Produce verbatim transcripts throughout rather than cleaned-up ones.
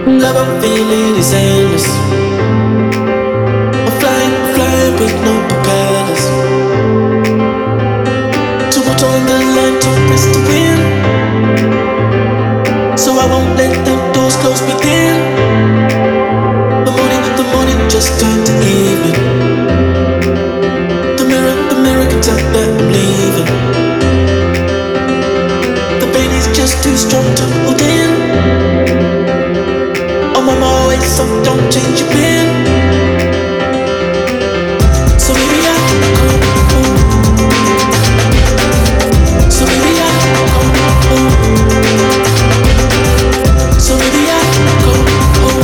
Love I'm feeling is endless. I'm flying, I'm flying with no propellers. Too much on the line to press the wind, so I won't let the doors close within. The morning, the morning just turned to evening. The mirror, the mirror can tell that I'm leaving. The pain is just too strong to hold in. Oh, I'm always so don't change your pin. So maybe I go home. So maybe I go home. So maybe I go home.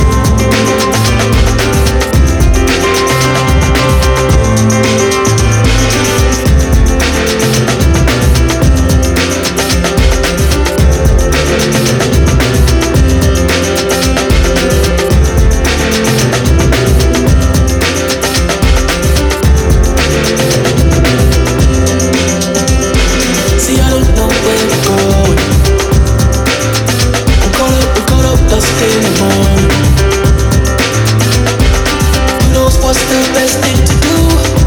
See, I don't know where we're going. I'm caught up, we're caught up, lost in the moment. Who knows what's the best thing to do?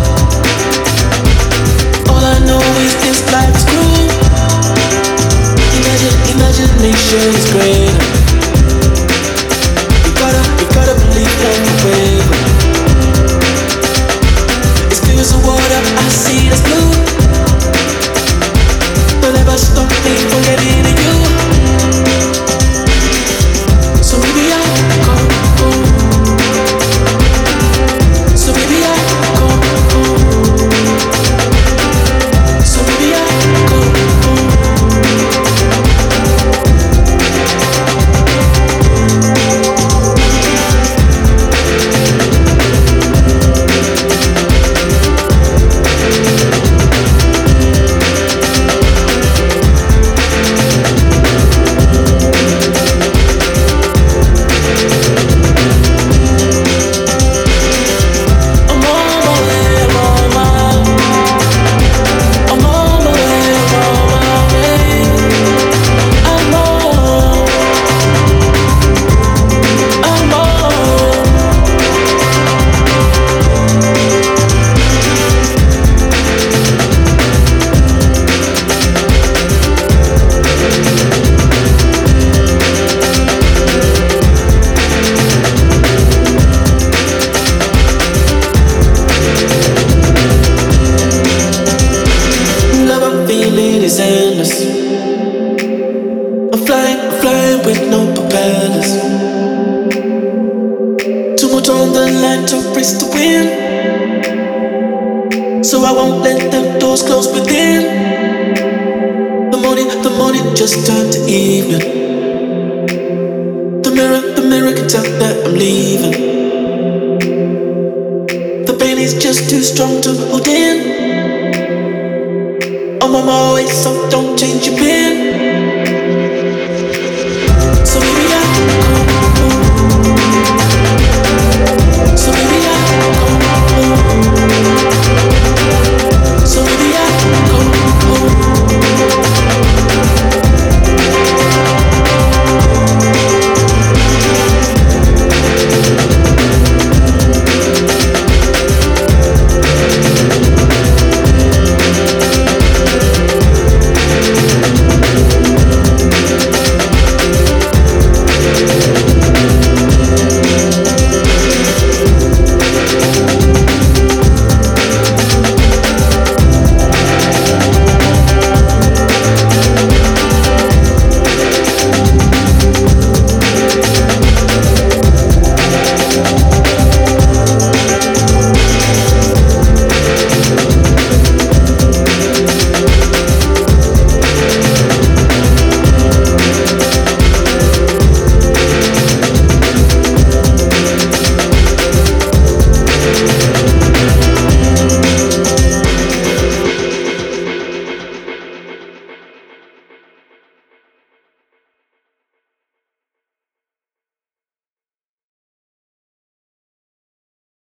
All I know is this life is cruel. Imagine, imagination is greater. You gotta, you gotta believe one forever. It's clear as the water, I see that's blue. Will never stop me from getting to you. So maybe I'll go home. So maybe I'll go home. So maybe I'll go home. I'm on my way, I'm on my I'm on my way, I'm on my way. I'm on, I'm on. Love I'm feeling is endless. I'm flying, I'm flying with no propellers. Too much on the line to risk the wind, so I won't let the doors close within. The morning, the morning just turned to evening. The mirror, the mirror can tell that I'm leaving. The pain is just too strong to hold in. Oh, I'm always so don't change your pin.